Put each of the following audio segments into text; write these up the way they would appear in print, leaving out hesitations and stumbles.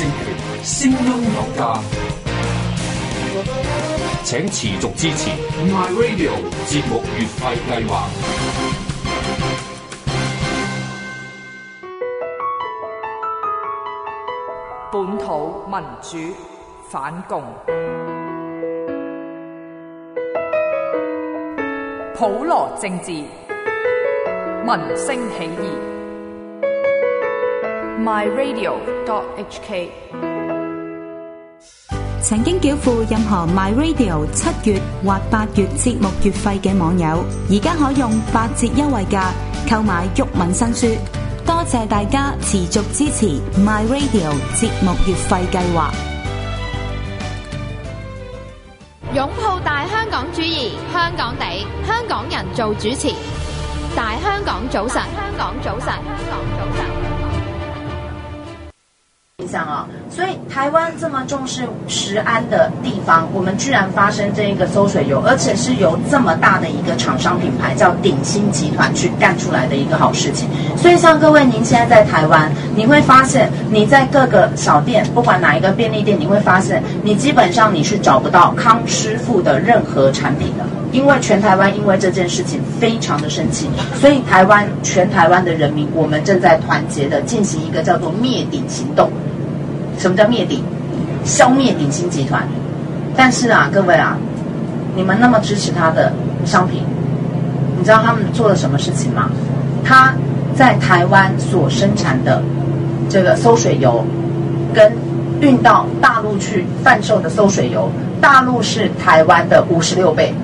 政權，聲音有價，請持續支持 My Radio 節目月費計劃。 本土民主反共，普羅政治，民聲起義。myradio.hk 曾經繳付任何 MyRadio 7月或8月節目月費嘅網友，而家可用8折優惠價購買毓民新書。多謝大家持續支持 MyRadio 節目月費計劃。 擁抱大香港主義，香港地，香港人做主持。大香港早晨，香港早晨，香港早晨。 所以台湾这么重视食安的地方，我们居然发生这一个馊水油，而且是由这么大的一个厂商品牌叫鼎新集团去干出来的一个好事情。所以像各位您现在在台湾，你会发现你在各个小店，不管哪一个便利店，你会发现你基本上你是找不到康师傅的任何产品的。因为全台湾因为这件事情非常的生气，所以全台湾的人民，我们正在团结的进行一个叫做灭鼎行动。什么叫灭鼎？消灭鼎新集团。但是啊，各位啊，你们那么支持他的商品，你知道他们做了什么事情吗？他在台湾所生产的这个馊水油，跟运到大陆去贩售的馊水油，大陆是台湾的56倍。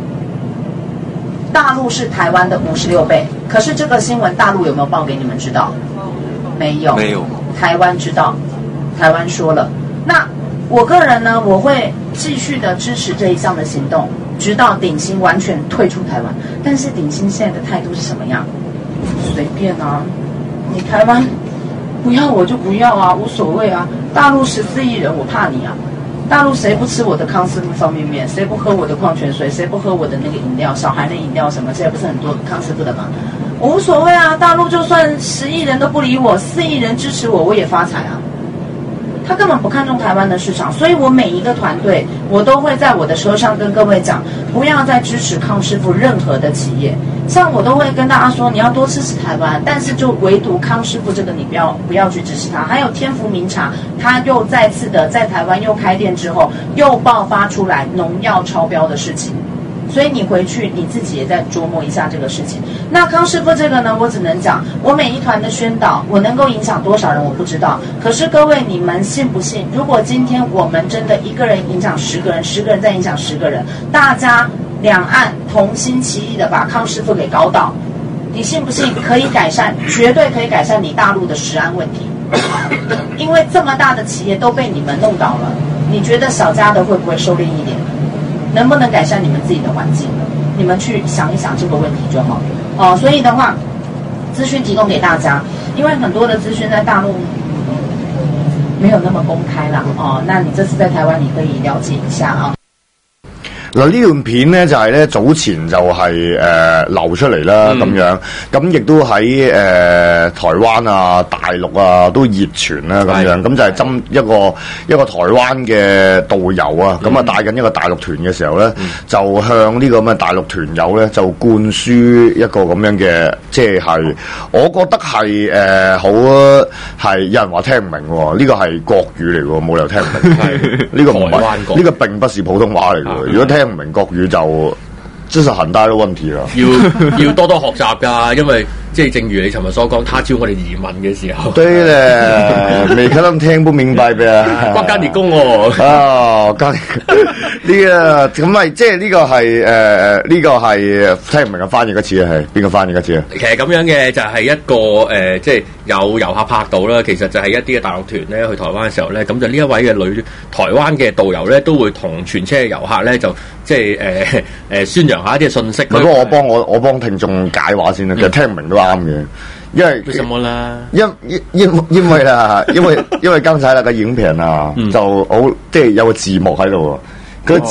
大陆是台湾的56倍。可是这个新闻大陆有没有报给你们知道？没有。没有。台湾知道。台湾说了，那我个人呢，我会继续的支持这一项的行动，直到鼎新完全退出台湾。但是鼎新现在的态度是什么样？随便啊，你台湾不要我就不要啊，无所谓啊。大陆14亿人，我怕你啊？大陆谁不吃我的康师傅方便面？谁不喝我的矿泉水？谁不喝我的那个饮料？小孩的饮料什么？这也不是很多康师傅的吗？我无所谓啊，大陆就算10亿人都不理我，4亿人支持我，我也发财啊。他根本不看重台湾的市场，所以我每一个团队，我都会在我的车上跟各位讲，不要再支持康师傅任何的企业。像我都会跟大家说，你要多支持台湾，但是就唯独康师傅这个你不要去支持它。还有天福茗茶，它又再次的在台湾又开店之后，又爆发出来农药超标的事情。所以你回去你自己也在琢磨一下这个事情。那康师傅这个呢，我只能讲，我每一团的宣导，我能够影响多少人我不知道。可是各位，你们信不信？如果今天我们真的一个人影响10个人，10个人再影响10个人，大家两岸同心齐力的把康师傅给搞倒，你信不信可以改善？绝对可以改善你大陆的食安问题。因为这么大的企业都被你们弄倒了，你觉得小家的会不会收敛一点？能不能改善你们自己的环境？你们去想一想这个问题就好哦。所以的话，资讯提供给大家，因为很多的资讯在大陆没有那么公開啦，哦，那你這次在台灣你可以了解一下啊。 嗱，呢段片咧就係咧早前就係流出嚟啦咁樣，咁亦都喺台灣啊、大陸啊都熱傳啦咁樣，咁就係針一個台灣嘅導遊啊，咁啊帶緊一個大陸團嘅時候咧，就向呢個咁嘅大陸團友咧就灌輸一個咁樣嘅，即係我覺得係好係有人話聽唔明喎，呢個係國語嚟喎，冇理由聽唔明，呢個唔係呢個並不是普通話嚟嘅，如果聽唔明國語就真係很大的問題啦， 要多多學習㗎，因為即係正如你尋日所講，他朝我哋移民嘅時候， 對咧，每個人聽不明白嘅， 國家列公喎， 啊，呢個咁咪即係呢個係呢個係聽唔明嘅翻譯嘅詞係邊個翻譯嘅詞啊？ 其實咁樣嘅就係一個即係有遊客拍到啦，其實就係一啲嘅大陸團咧去台灣嘅時候咧，咁就呢一位嘅台灣嘅導遊咧都會同全車嘅遊客咧就即係宣揚下一啲信息。 如果我幫聽眾解話先啦，其實聽唔明都啱嘅。因為為什麼啦？ 因為啦，因為剛才那個影片啊，就好即係有個字幕喺度，嗰個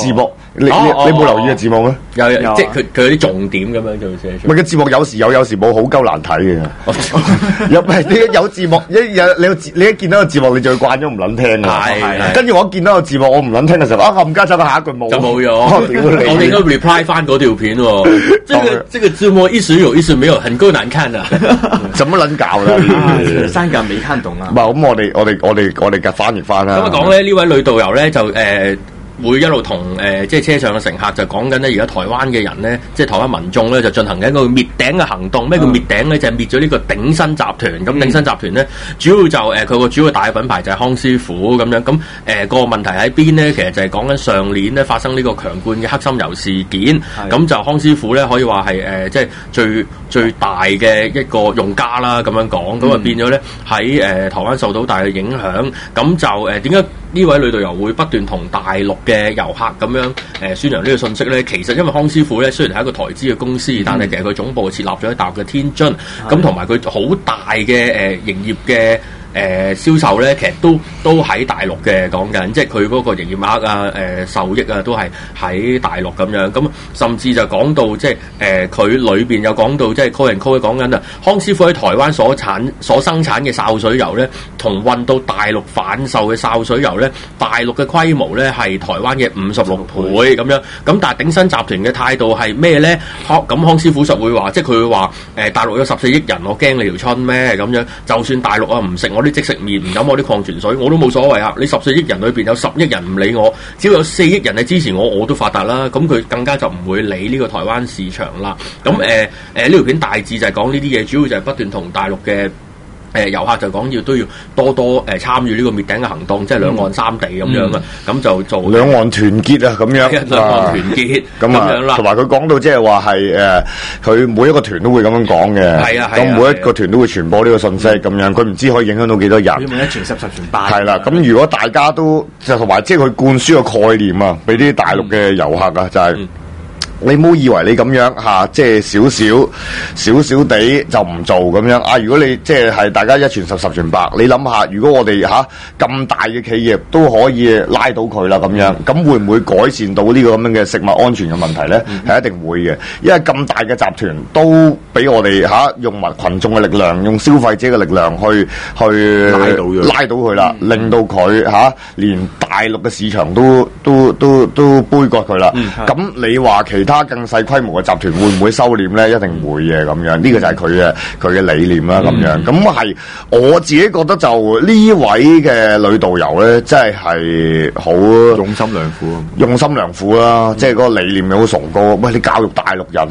你冇留意嘅字幕咩？ 有即係佢有啲重點咁樣就寫出。 唔係嘅字幕有時有時冇，好鳩難睇嘅。唔係你有字幕，你一見到個字幕，你就會慣咗唔撚聽啊。係。跟住我一見到個字幕，我唔撚聽嘅時候，冚家鏟下一句冇。就冇咗。我哋應該 reply 翻嗰條片喎。這個字幕一時有，一時沒有，很夠難看啊！ 怎麼撚搞啦？ 三個未看懂啊！ 唔係咁，我哋嘅翻譯翻啦。 咁啊講咧，呢位女導遊咧就會一路同即係車上嘅乘客就講緊咧，而家台灣嘅人咧，即係台灣民眾咧，就進行緊一個滅頂嘅行動。咩叫滅頂咧？就係滅咗呢個鼎新集團。咁鼎新集團咧，主要就佢個主要大嘅品牌就係康師傅咁樣。咁個問題喺邊咧？其實就係講緊上年咧發生呢個強冠嘅黑心油事件。咁就康師傅咧可以話係即係最大嘅一個用家啦，咁樣講。咁啊變咗咧喺台灣受到大嘅影響。咁就點解呢位女導遊會不斷同大陸嘅遊客咁樣宣揚呢個信息咧？其實因為康師傅咧雖然係一個台資嘅公司，但係其實佢總部設立咗喺大陸嘅天津，咁同埋佢好大嘅營業嘅銷售咧，其實都喺大陸嘅，講緊，即係佢嗰個營業額啊、受益啊，都係喺大陸咁樣。咁甚至就講到即係佢裏邊有講到，即係 call and call 講緊啊，康師傅喺台灣所生產嘅潲水油咧，同運到大陸販售嘅潲水油咧，大陸嘅規模咧係台灣嘅56倍咁樣。咁但係鼎新集團嘅態度係咩咧？咁康師傅實會話，即係佢會話大陸有14億人，我驚你條春咩咁樣？就算大陸啊唔食我啲即食麵，唔飲我啲礦泉水，我都冇所謂啊！你14億人裏邊有10億人唔理我，只要有4億人係支持我，我都發達啦。咁佢更加就唔會理呢個台灣市場啦。咁呢條片大致就係講呢啲嘢，主要就係不斷同大陸嘅遊客就講都要多參與呢個滅頂嘅行動，即係兩岸三地咁樣啊。咁就做兩岸團結啊，咁樣兩岸團結咁樣啦。 同埋佢講到即係話係佢每一個團都會咁樣講嘅。係啊，咁每一個團都會傳播呢個信息咁樣。佢唔知可以影響到幾多人。 佢咪一傳十傳百。 係啦，咁如果大家都就同埋即係佢灌輸個概念啊，俾啲大陸嘅遊客啊，就係。你唔好以為你咁樣即係少少地就唔做咁樣啊！如果你即係大家一傳十，十傳百，你諗下，如果我哋咁大嘅企業都可以拉到佢啦咁樣，咁會唔會改善到呢個咁樣嘅食物安全嘅問題咧？係一定會嘅，因為咁大嘅集團都俾我哋用群眾嘅力量，用消費者嘅力量去拉到佢啦，令到佢連大陸嘅市場都杯葛佢啦。咁你話其他更細規模嘅集團會唔會收斂咧？一定會嘅咁樣，呢個就係佢嘅理念啦咁樣。咁係我自己覺得就呢位嘅女導遊咧，真係好用心良苦， 用心良苦啦，即係嗰個理念又好崇高。喂，你教育大陸人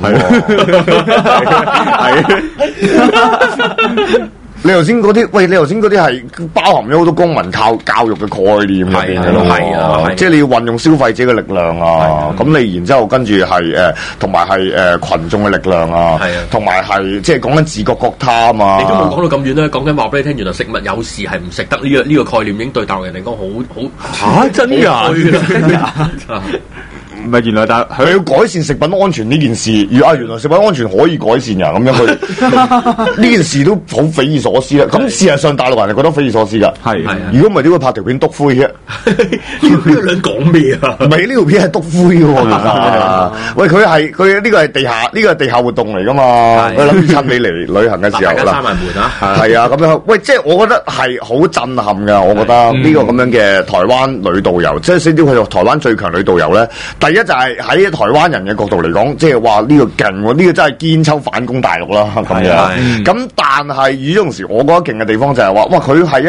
喎。你頭先嗰啲，你頭先嗰啲係包含咗好多公民教育嘅概念入邊嘅咯，係啊，即係你要運用消費者嘅力量啊，咁你然之後跟住係同埋係群眾嘅力量啊，同埋係即係講緊自覺覺他啊嘛。 你都冇講到咁遠啦，講緊話俾你聽，原來食物有事係唔食得呢個概念，已經對大陸人嚟講好真㗎。 唔係原來，但係佢要改善食品安全呢件事，原來食品安全可以改善呀，咁樣佢呢件事都好匪夷所思啦。咁事實上大陸人係覺得匪夷所思㗎。係，如果唔係點會拍條片篤灰啫？ 呢個人講咩啊？ 唔係呢條片係篤灰㗎喎，其實。喂，佢呢個係地下活動嚟㗎嘛？佢諗住趁你嚟旅行嘅時候啦。 閂埋門啊！ 係啊，咁樣。喂，即係我覺得係好震撼㗎。我覺得呢個咁樣嘅台灣女導遊，即係先至佢做台灣最強女導遊咧。第一就係喺台灣人嘅角度嚟講，即係話呢個勁喎，呢個真係堅秋反攻大陸啦咁樣。咁但係與此同時，我覺得勁嘅地方就係話，哇！佢係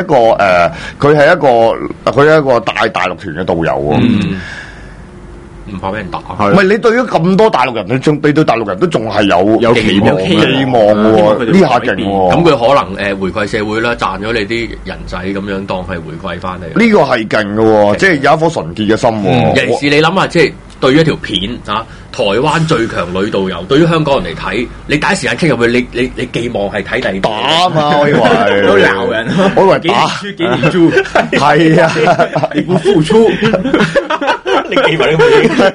一個大陸團嘅導遊喎。 唔怕俾人打， 唔係你對於咁多大陸人，你對大陸人都仲係有期望喎，呢下勁喎。 咁佢可能回饋社會啦，賺咗你啲人仔咁樣當係回饋翻你。 呢個係勁嘅喎，即係有一顆純潔嘅心喎。 尤其是你諗下，即係對於一條片台灣最強女導遊，對於香港人嚟睇，你第一時間傾入去，你寄望係睇第二打啊嘛，我以為都鬧人， 我以為打幾年豬， 係啊， 你不付出。你記埋呢個嘢，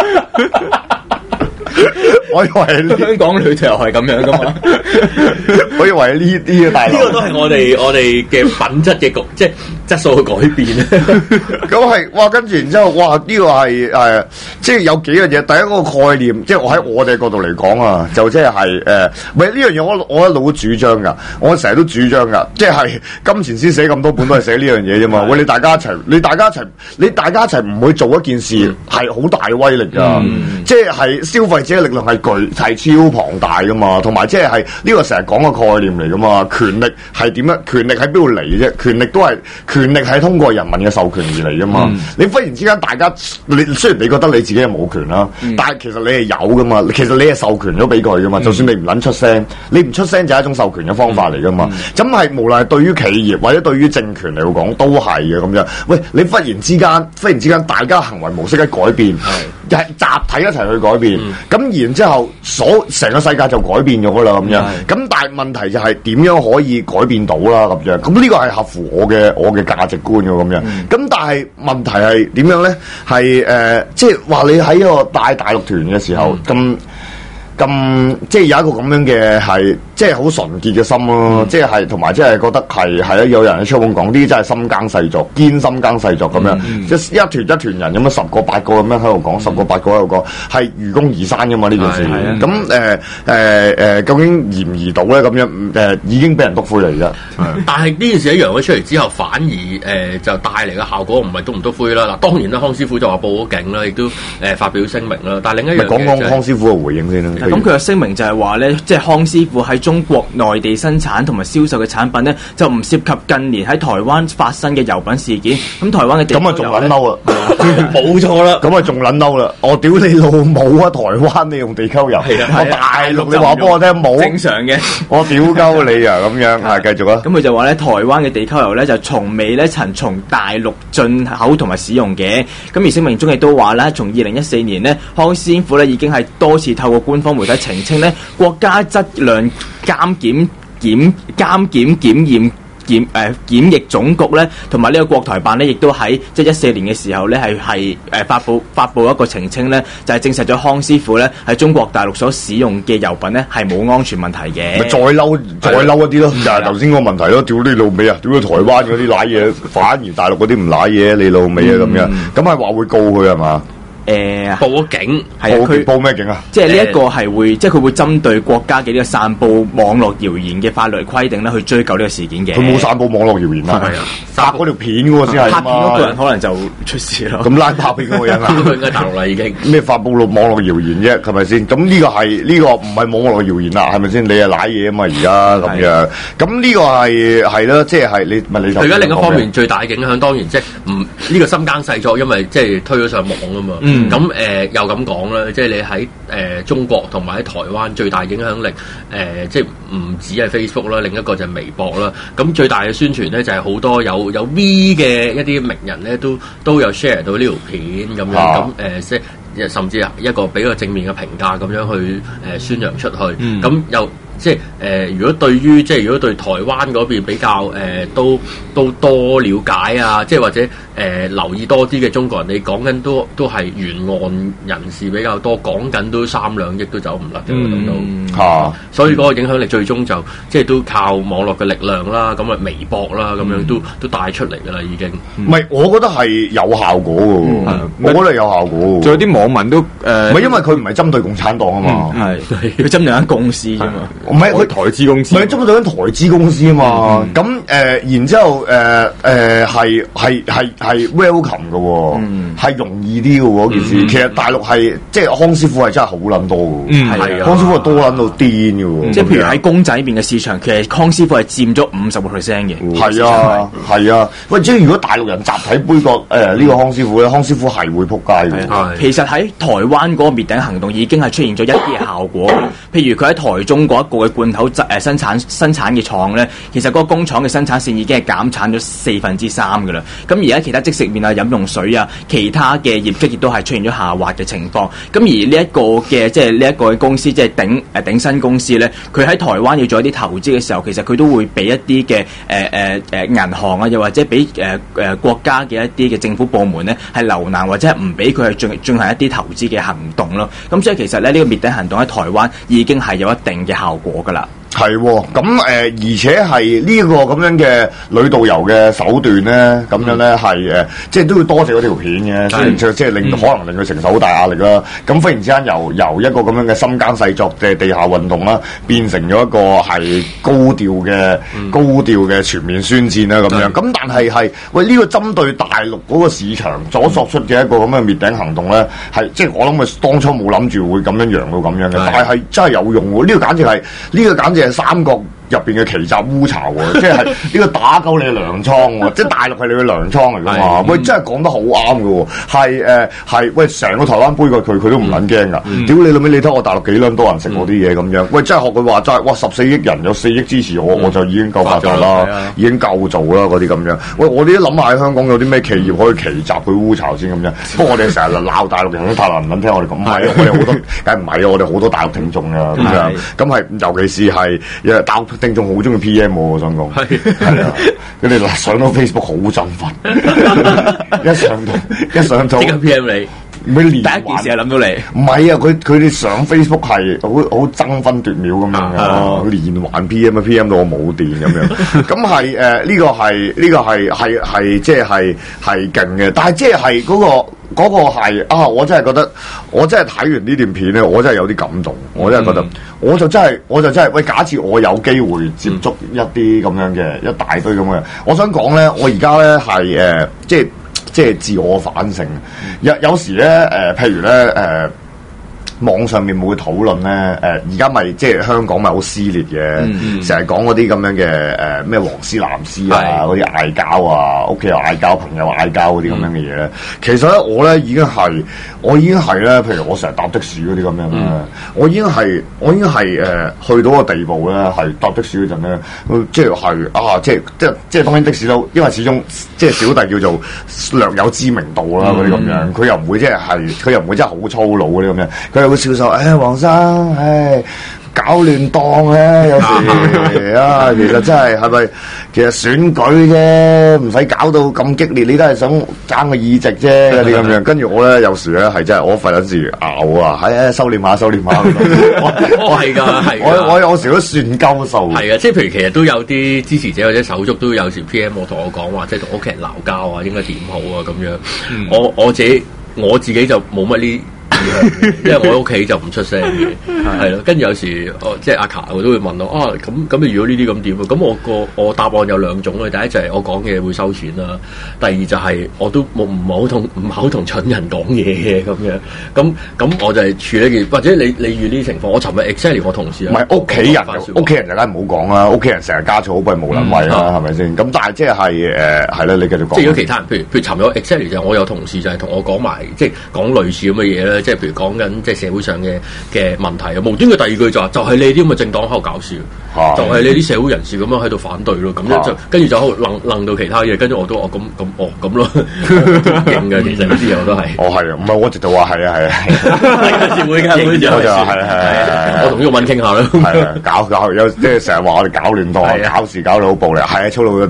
我以為香港女導遊係咁樣噶嘛？ 我以為呢啲大陸呢個都係我哋嘅品質嘅局，即係質素嘅改變咧？ 咁係哇，跟住然之後，哇呢個係即係有幾樣嘢。第一個概念，即係我喺我哋角度嚟講啊，就即係唔係呢樣嘢，我一路都主張㗎，我成日都主張㗎，即係金錢先寫咁多本都係寫呢樣嘢啫嘛。喂，你大家一齊唔會做一件事係好大威力㗎，即係消費者嘅力量係超龐大㗎嘛，同埋即係呢個成日講嘅概念嚟㗎嘛。權力係點樣？權力喺邊度嚟啫？權力係通過人民嘅授權而嚟㗎嘛。你忽然之間大家雖然你覺得你自己係冇權啦，但係其實你係有㗎嘛。其實你係授權咗俾佢㗎嘛。就算你唔撚出聲，你唔出聲就係一種授權嘅方法嚟㗎嘛。咁係無論係對於企業或者對於政權嚟講都係嘅咁樣。喂，你忽然之間大家行為模式一改變，係集體一齊去改變，咁然之後成個世界就改變咗㗎啦咁樣。咁但係問題就係點樣可以改變到啦咁樣？咁呢個係合乎我嘅價值觀嘅咁樣。咁但係問題係點樣咧？係即係話你喺一個大陸團嘅時候咁即係有一個咁樣嘅係即係好純潔嘅心咯，即係同埋即係覺得係有人喺出邊講啲真係深耕細作，堅心耕細作咁樣，即一團人咁樣10個8個咁樣喺度講，10個8個喺度講，係愚公移山噶嘛呢件事。咁究竟移唔移到咧？咁樣已經俾人篤灰嚟啫。 但係呢件事一揚咗出嚟之後，反而就帶嚟嘅效果唔係篤唔篤灰啦。嗱，當然啦，康師傅就話報咗警啦，亦都發表聲明啦。但係另一樣嘢講康師傅嘅回應先啦。 咁佢嘅聲明就係話咧，即係康師傅喺中國內地生產同埋銷售嘅產品咧，就唔涉及近年喺台灣發生嘅油品事件。咁台灣嘅咁啊仲撚嬲啦， 冇錯啦， 咁啊仲撚嬲啦！我屌你老母啊！台灣你用地溝油，我大陸你話俾我聽冇正常嘅， 我屌鳩你啊咁樣，係繼續啊！ 咁佢就話咧，台灣嘅地溝油咧就從未咧曾從大陸進口同埋使用嘅。咁而聲明中亦都話咧，從2014年呢，康師傅咧已經係多次透過官方媒體澄清咧，國家質量監檢疫總局咧，同埋呢個國台辦咧，亦都喺即係2014年嘅時候咧，係發布一個澄清咧，就係證實咗康師傅咧喺中國大陸所使用嘅油品咧係冇安全問題嘅。 咪再嬲一啲咯，就係頭先個問題咯，屌你老味啊！屌你台灣嗰啲瀨嘢，反而大陸嗰啲唔瀨嘢，你老味啊咁樣，咁係話會告佢係嘛？ 報咗警， 係啊，佢報咩警啊？ 即係呢一個係會，即係佢會針對國家嘅呢個散佈網絡謠言嘅法律規定咧，去追究呢個事件嘅。 佢冇散佈網絡謠言啊，係啊，拍嗰條片嗰個先係拍片嗰個人可能就出事咯。 咁拉拍片嗰個人啊， 佢應該大陸啦已經。 咩發佈網絡謠言啫？係咪先？咁呢個唔係網絡謠言啦，係咪先？你係瀨嘢啊嘛，而家咁樣。咁呢個係啦，即係你咪你。 而家另一方面最大嘅影響，當然即係呢個深耕細作，因為即係推咗上網啊嘛。咁又咁講啦，即係你喺中國同埋喺台灣最大影響力即係唔止係 Facebook 啦，另一個就係微博啦。咁最大嘅宣傳咧就係好多有 V 嘅一啲名人咧都有 share 到呢條片咁樣，咁即係甚至一個俾個正面嘅評價咁樣去宣揚出去，咁又。即係如果對台灣嗰邊比較都多了解啊，即係或者留意多啲嘅中國人，你講緊都係沿岸人士比較多，講緊都3兩億都走唔甩嘅咁都，所以嗰個影響力最終就即係都靠網絡嘅力量啦，咁啊微博啦咁樣都帶出嚟㗎啦已經。 唔係，我覺得係有效果嘅，我覺得係有效果。 仲有啲網民都唔係因為佢唔係針對共產黨啊嘛， 係佢針對間公司啫嘛。 唔係佢台資公司， 唔係針對緊台資公司啊嘛。咁然之後係 welcome 嘅喎，係容易啲嘅喎件事。其實大陸係即係康師傅係真係好撚多嘅，係啊，康師傅係多撚到癲嘅喎。即係譬如喺公仔麵嘅市場，其實康師傅係佔咗50%嘅。 係啊，係啊。喂，即係如果大陸人集體杯葛呢個康師傅咧，康師傅係會撲街嘅。 其實喺台灣嗰個滅頂行動已經係出現咗一啲嘅效果。譬如佢喺台中嗰一個嘅罐頭生產嘅廠咧，其實嗰個工廠嘅生產線已經係減產咗3%嘅啦。咁而家其他即食麵啊、飲用水啊、其他嘅業績亦都係出現咗下滑嘅情況。咁而呢一個嘅即係呢一個公司，即係鼎新公司咧，佢喺台灣要做一啲投資嘅時候，其實佢都會俾一啲嘅銀行啊，又或者俾國家嘅一啲嘅政府部門咧係留難，或者係唔俾佢去進行一啲投資嘅行動咯。咁所以其實咧呢個滅頂行動喺台灣已經係有一定嘅效果㗎啦。 係喎，咁而且係呢個咁樣嘅女導遊嘅手段咧，咁樣咧係即係都要多謝嗰條片嘅，雖然即係可能令佢承受好大壓力啦。咁忽然之間由一個咁樣嘅深耕細作嘅地下運動啦，變成咗一個係高調嘅全面宣戰啦咁樣。咁但係喂呢個針對大陸嗰個市場所作出嘅一個咁嘅滅頂行動咧，係即係我諗佢當初冇諗住會咁樣揚到咁樣嘅，但係真係有用喎！呢個簡直係三國入邊嘅奇襲烏巢喎，即係呢個打鳩你嘅糧倉喎，即係大陸係你嘅糧倉嚟㗎嘛？喂，真係講得好啱㗎喎，係喂成個台灣杯過佢都唔撚驚㗎，屌你老味！你睇我大陸幾撚多人食我啲嘢咁樣，喂真係學佢話齋，哇14億人有4億支持我就已經夠發達啦，已經夠做啦嗰啲咁樣。喂，我哋都諗下喺香港有啲咩企業可以奇襲佢烏巢先咁樣。不過我哋成日鬧大陸人都太難唔撚聽我哋咁，唔係我哋好多，梗係唔係啊？我哋好多大陸聽眾啊咁樣，咁係尤其是係大陸聽眾好中意 PM 我想講，係啊，佢哋上到 Facebook 好振奮，一上到， 即刻 PM 你。 咩連第一件事係諗到你， 唔係啊！佢哋上 Facebook 係好爭分奪秒咁樣嘅，連環 PM 到我冇電咁樣。咁係呢個係即係勁嘅，但係即係嗰個係啊！我真係覺得，我真係睇完呢段片咧，我真係有啲感動。我真係覺得，我就真係喂，假設我有機會接觸一啲咁樣嘅一大堆咁嘅，我想講咧，我而家咧係即係自我反省，有時咧譬如咧網上面會討論咧，而家咪即係香港咪好撕裂嘅，成日講嗰啲咁樣嘅咩黃絲藍絲啊，嗰啲嗌交啊，屋企又嗌交，朋友嗌交嗰啲咁樣嘅嘢咧。其實咧，我已經係咧，譬如我成日搭的士嗰啲咁樣咧，我已經係去到個地步咧，係搭的士嗰陣咧，即係當然的士都，因為始終即係小弟叫做略有知名度啦，嗰啲咁樣，佢又唔會真係好粗魯嗰啲咁樣，佢。會笑說，黃生，搞亂檔咧，有時啊，其實真係咪？其實選舉啫，唔使搞到咁激烈，你都係想爭個議席啫，嗰啲咁樣。跟住我咧，有時咧係真係我費緊事拗啊，收斂下。 我係㗎，係。 我有時都算鳩數。 係啊，即係譬如其實都有啲支持者或者手足都有時 PM 我同我講話，即係同屋企人鬧交啊，應該點好啊咁樣。我自己就冇乜呢。因為我喺屋企就唔出聲嘅，係咯。跟住有時，即係阿卡佢都會問我咁你如果呢啲咁點啊？咁我答案有兩種嘅。第一就係我講嘢會收錢啦，第二就係我都唔好同蠢人講嘢嘅咁樣。咁我就係處理件，或者你遇呢啲情況，我尋日 exactly 我同事唔係屋企人就梗係唔好講啦。屋企人成日家嘈好貴無能為啦，係咪先？咁但係即係係啦，你繼續講。即係如果其他人，譬如尋日 exactly 就我有同事就係同我講埋，即係講類似咁嘅嘢咧。即係譬如講緊即係社會上嘅問題啊，無端嘅第二句就係你啲咁嘅政黨喺度搞笑，就係你啲社會人士咁樣喺度反對咯，咁樣就跟住就喺度楞到其他嘢，跟住我都咁咯，勁嘅其實呢啲嘢我都係。係啊，唔係我直頭話係啊， 會㗎， 我就係我同毓民傾下啦。 係啊，搞有即係成日話我哋搞亂檔，搞事搞到好暴力，係啊，粗魯咗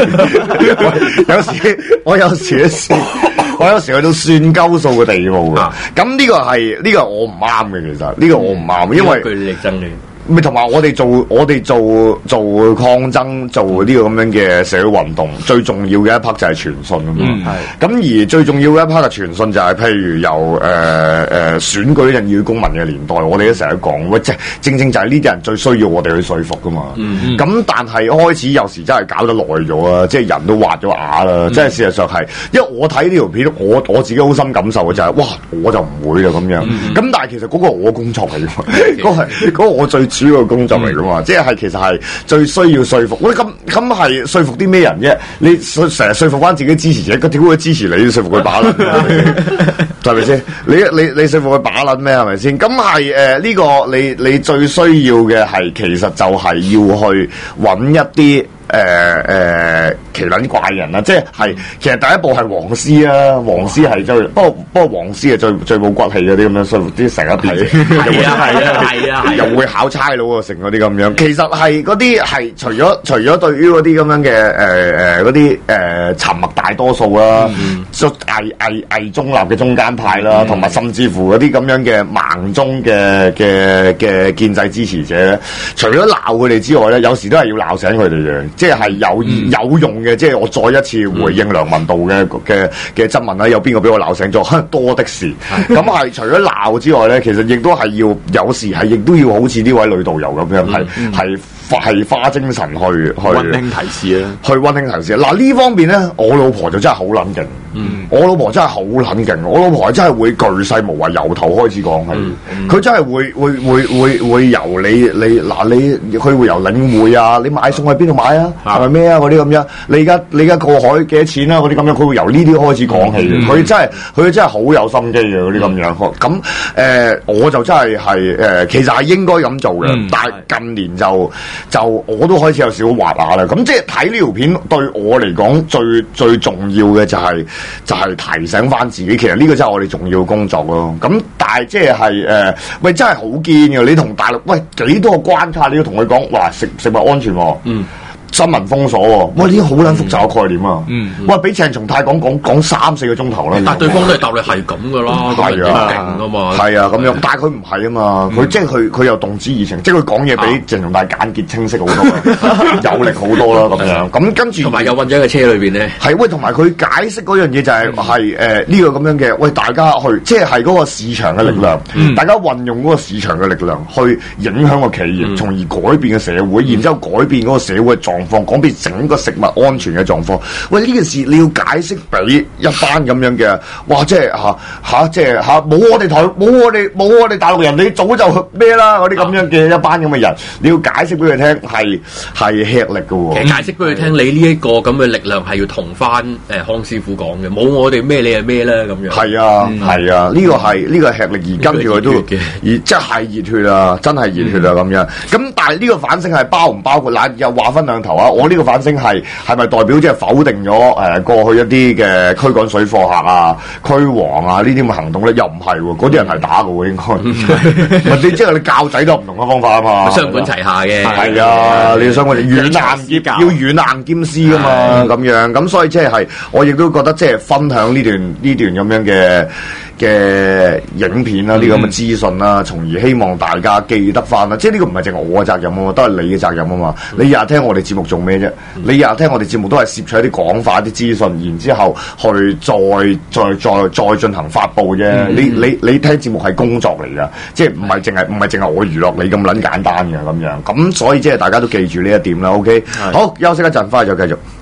啲。我有時去到算鳩數嘅地步嘅，咁呢個我唔啱嘅，其實呢個我唔啱，因為據理力爭嘅。 咪同埋我哋做抗爭，做呢個咁樣嘅社會運動，最重要嘅一 part 就係傳訊啊嘛。咁而最重要嘅一 part 嘅傳訊就係譬如由選舉人要公民嘅年代，我哋都成日講，喂，正正就係呢啲人最需要我哋去說服噶嘛。咁但係開始有時真係搞得耐咗啊，即係人都滑咗牙啦。即係事實上係，因為我睇呢條片，我自己好深感受嘅就係，哇，我就唔會啦咁樣。咁但係其實嗰個我工作嚟㗎嘛，嗰個我最主要嘅工作嚟噶嘛，即係其實係最需要說服。喂，咁係說服啲咩人啫？你成日說服翻自己支持者，佢點會支持你？要說服佢把撚，係咪先？你說服佢把撚咩？係咪先？咁係呢個你最需要嘅係，其實就係要去揾一啲奇撚怪人啦，即係其實第一部係黃絲啊，黃絲係最不過黃絲係最冇骨氣嗰啲咁樣，所以啲成日睇係啊，又會考差佬啊，成嗰啲咁樣。其實係嗰啲係除咗對於嗰啲咁樣嘅嗰啲沉默大多數啦，偽中立嘅中間派啦，同埋甚至乎嗰啲咁樣嘅盲中嘅建制支持者咧，除咗鬧佢哋之外咧，有時都係要鬧醒佢哋嘅，即係有用嘅。即係我再一次回應梁文道嘅質問啦，有邊個俾我鬧醒咗？多的是。咁係除咗鬧之外咧，其實亦都係要有時係亦都要好似呢位女導遊咁樣，係花精神去溫馨提示啊， 去溫馨提示。嗱呢方面咧，我老婆就真係好撚勁。我老婆真係好撚勁，我老婆真係會巨細無遺由頭開始講起，佢真係會由佢會由領會啊，你買餸喺邊度買啊，係咪咩啊嗰啲咁樣，你而家過海幾多錢啊嗰啲咁樣，佢會由呢啲開始講起嘅，佢真係好有心機嘅嗰啲咁樣。咁我就真係其實係應該咁做嘅，但係近年就我都開始有少少滑牙啦。咁即係睇呢條片對我嚟講最重要嘅就係提醒翻自己，其實呢個真係我哋重要工作咯。咁但係即係喂真係好堅嘅，你同大陸喂幾多個關卡，你要同佢講，哇食物安全喎。新聞封鎖喎，哇！呢啲好撚複雜嘅概念啊！哇！俾鄭松泰講3-4個鐘頭啦， 但對方都係答你係咁噶啦， 係啊， 勁啊嘛， 係啊咁樣，但係佢唔係啊嘛，佢即係佢又動之以情，即係佢講嘢比鄭松泰簡潔清晰好多，有力好多啦咁樣。咁跟住同埋又混咗喺個車裏邊咧， 係喂，同埋佢解釋嗰樣嘢就係呢個咁樣嘅，喂大家去即係嗰個市場嘅力量，大家運用嗰個市場嘅力量去影響個企業，從而改變個社會，然之後改變嗰個社會嘅狀況，講俾整個食物安全嘅狀況。喂，呢件事你要解釋俾一班咁樣嘅，哇！即係即係冇我哋大陸人，你早就咩啦嗰啲咁樣嘅一班咁嘅人，你要解釋俾佢聽係吃力嘅喎。 其實解釋俾佢聽，你呢一個咁嘅力量係要同翻康師傅講嘅，冇我哋咩你係咩咧咁樣。係啊，呢個係吃力，而跟住佢都而即係熱血啊，真係熱血啊咁樣。咁但係呢個反省係包唔包括？嗱，又話分兩頭啊！我呢個反省係咪代表即係否定咗過去一啲嘅驅趕水貨客啊、驅蝗啊呢啲咁嘅行動咧？又唔係喎，嗰啲人係打嘅喎，應該。或者即係你教仔都唔同嘅方法啊嘛， 雙管齊下嘅。係啊，你要雙管軟硬兼施啊嘛，咁樣咁所以即係我亦都覺得即係分享呢段咁樣嘅影片啦，呢個咁嘅資訊啦，從而希望大家記得翻啦。即係呢個唔係淨係我嘅責任啊嘛，都係你嘅責任啊嘛。你日日聽我哋節目做咩啫？你日日聽我哋節目都係攝取一啲講法、啲資訊，然之後去再進行發佈啫。你聽節目係工作嚟㗎，即係唔係淨係我娛樂你咁撚簡單嘅咁樣。咁所以即係大家都記住呢一點啦。OK，好，休息一陣，翻去再繼續。